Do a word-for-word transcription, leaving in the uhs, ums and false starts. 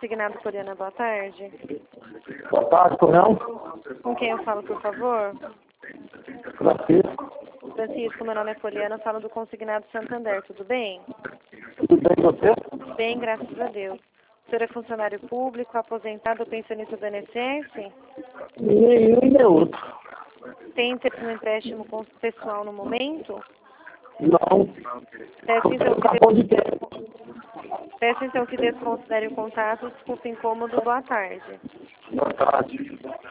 consignado Poliana, boa tarde. Boa tarde, Coronel. Com quem eu falo, por favor? Francisco. Francisco, meu nome é Poliana, eu falo do consignado Santander, tudo bem? Tudo bem com você? Bem, graças a Deus. O senhor é funcionário público, aposentado ou pensionista do I N S S? Nenhum e nem outro. Tem interesse no empréstimo com- pessoal no momento? Não. Peço então que, Tá bom de des... tempo. Peço então que desconsidere o contato. Desculpe o incômodo. Boa tarde. Boa tarde.